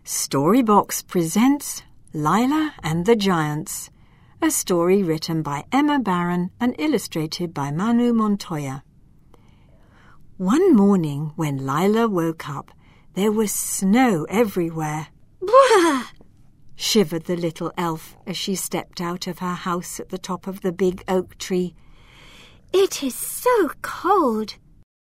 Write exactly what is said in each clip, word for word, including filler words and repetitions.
Storybox presents Lila and the Giants, a story written by Emma Barron and illustrated by Manu Montoya. One morning when Lila woke up, there was snow everywhere. Blah! Shivered the little elf as she stepped out of her house at the top of the big oak tree. It is so cold.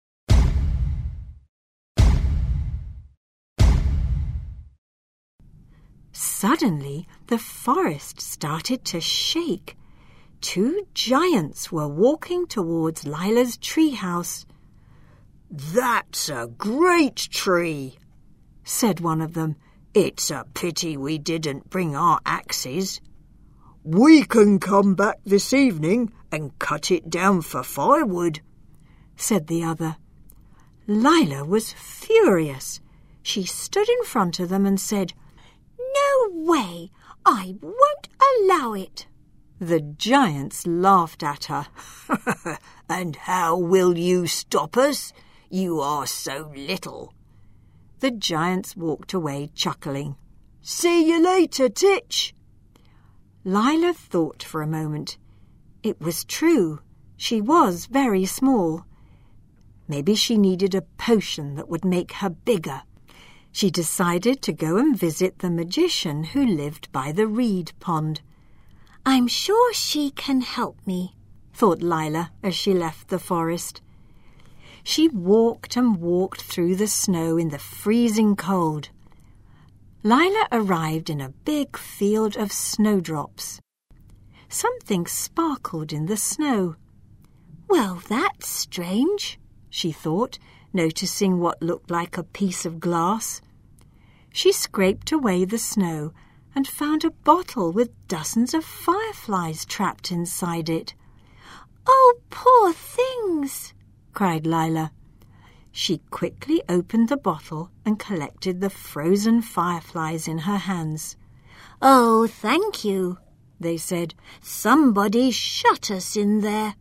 Suddenly, the forest started to shake. Two giants were walking towards Lila's treehouse. "That's a great tree," said one of them. "It's a pity we didn't bring our axes. We can come back this evening and cut it down for firewood," said the other. Lila was furious. She stood in front of them and said, "No way! I won't allow it." The giants laughed at her. "And how will you stop us? You are so little." The giants walked away chuckling. "See you later, Titch." Lila thought for a moment. It was true. She was very small. Maybe she needed a potion that would make her bigger. She decided to go and visit the magician who lived by the reed pond. "I'm sure she can help me," thought Lila as she left the forest. She walked and walked through the snow in the freezing cold. Lila arrived in a big field of snowdrops. Something sparkled in the snow. "Well, that's strange," she thought, noticing what looked like a piece of glass. She scraped away the snow and found a bottle with dozens of fireflies trapped inside it. "Oh, poor things!" cried Lila. She quickly opened the bottle and collected the frozen fireflies in her hands. "Oh, thank you," they said. "Somebody shut us in there."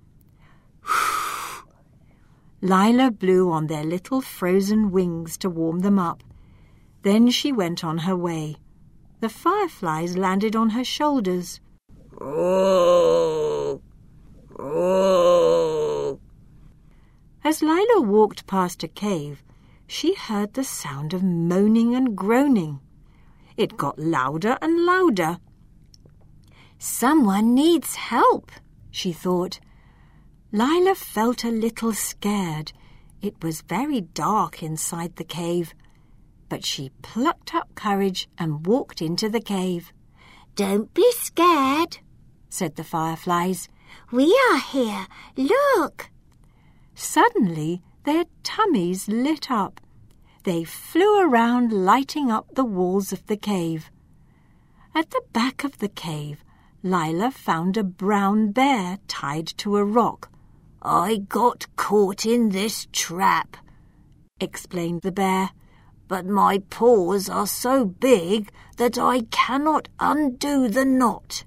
Lila blew on their little frozen wings to warm them up. Then she went on her way. The fireflies landed on her shoulders. Oh, oh. As Lila walked past a cave, she heard the sound of moaning and groaning. It got louder and louder. "Someone needs help," she thought. Lila felt a little scared. It was very dark inside the cave. But she plucked up courage and walked into the cave. "Don't be scared," said the fireflies. "We are here. Look." Suddenly their tummies lit up. They flew around, lighting up the walls of the cave. At the back of the cave, Lila found a brown bear tied to a rock. "I got caught in this trap," explained the bear. "But my paws are so big that I cannot undo the knot."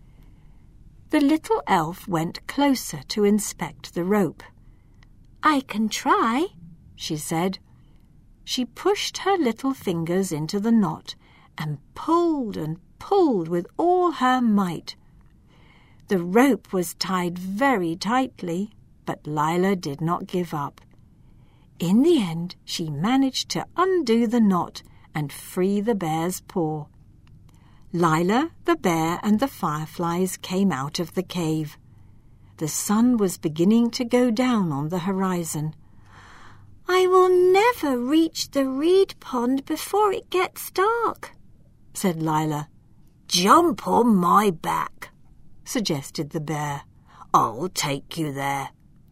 The little elf went closer to inspect the rope. "I can try," she said. She pushed her little fingers into the knot and pulled and pulled with all her might. The rope was tied very tightly, but Lila did not give up. In the end, she managed to undo the knot and free the bear's paw. Lila, the bear, and the fireflies came out of the cave. The sun was beginning to go down on the horizon. "I will never reach the reed pond before it gets dark," said Lila. "Jump on my back," suggested the bear. "I'll take you there."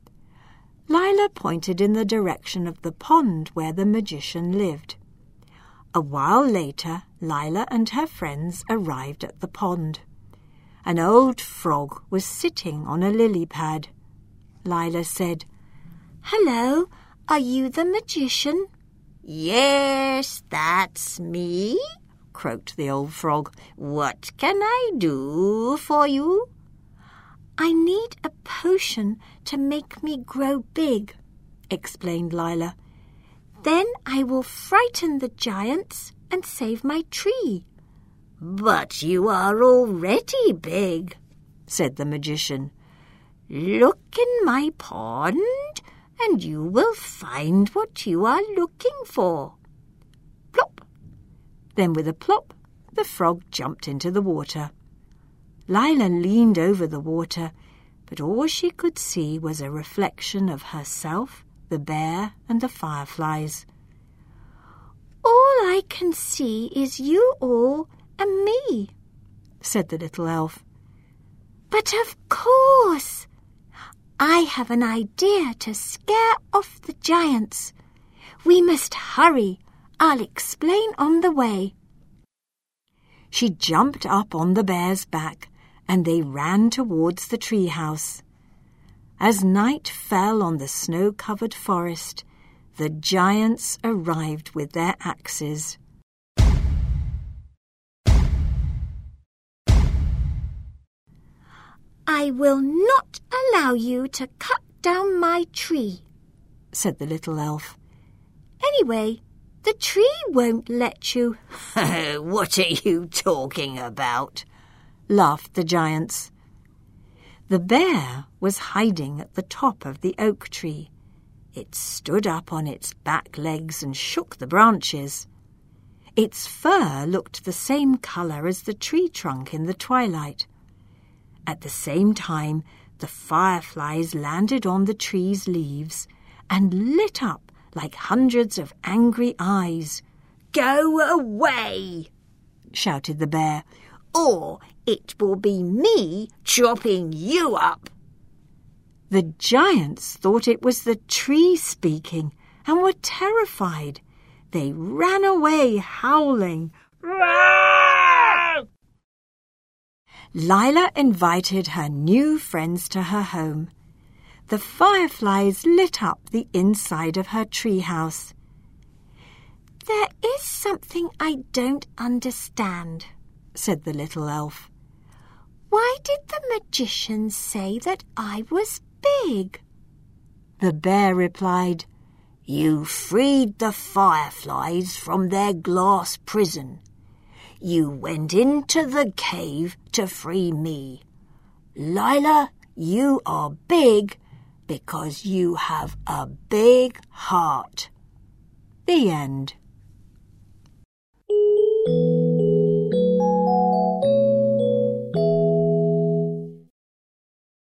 Lila pointed in the direction of the pond where the magician lived. A while later, Lila and her friends arrived at the pond. An old frog was sitting on a lily pad. Lila said, "Hello, are you the magician?" "Yes, that's me," croaked the old frog. "What can I do for you?" "I need a potion to make me grow big," explained Lila. "Then I will frighten the giants and save my tree." "But you are already big," said the magician. "Look in my pond, and you will find what you are looking for." Plop! Then with a plop, the frog jumped into the water. Lila leaned over the water, but all she could see was a reflection of herself, the bear, and the fireflies. "All I can see is you all and me," said the little elf. "But of course, I have an idea to scare off the giants. We must hurry. I'll explain on the way." She jumped up on the bear's back, and they ran towards the treehouse. As night fell on the snow-covered forest, the giants arrived with their axes. "I will not allow you to cut down my tree," said the little elf. "Anyway, the tree won't let you." "What are you talking about?" laughed the giants. The bear was hiding at the top of the oak tree. It stood up on its back legs and shook the branches. Its fur looked the same colour as the tree trunk in the twilight. At the same time, the fireflies landed on the tree's leaves and lit up like hundreds of angry eyes. "Go away!" shouted the bear, "or it will be me chopping you up." The giants thought it was the tree speaking and were terrified. They ran away howling. Lila invited her new friends to her home. The fireflies lit up the inside of her treehouse. "There is something I don't understand," said the little elf. "Why did the magician say that I was big?" The bear replied, "You freed the fireflies from their glass prison. You went into the cave to free me. Lila, you are big because you have a big heart." The end.